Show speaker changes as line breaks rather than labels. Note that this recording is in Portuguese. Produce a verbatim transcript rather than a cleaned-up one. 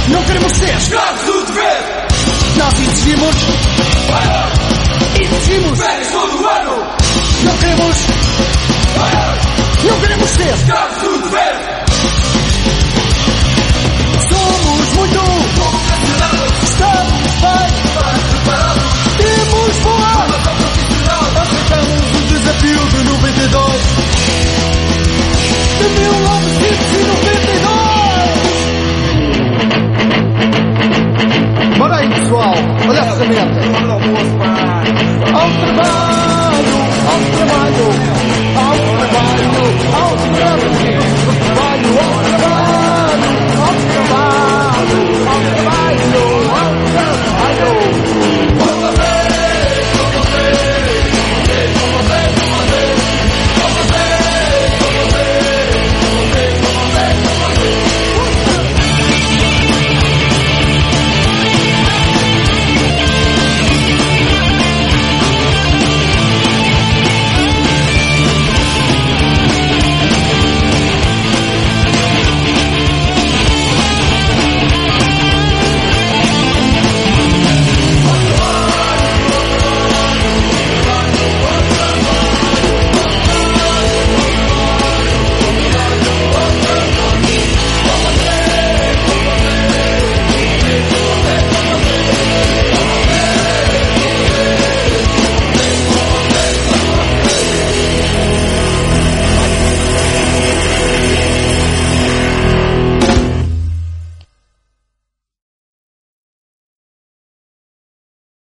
Não queremos ser
escravos do dever.
Nós exigimos Exigimos
férias todo o ano.
Não queremos Não queremos ser
escravos do dever.
Somos muito Estamos bem Temos boa Aceitamos o desafio de noventa e dois De mil novecentos e noventa e dois. Bora aí, pessoal, olha a ferramenta. Ao trabalho, ao trabalho, ao trabalho, ao trabalho.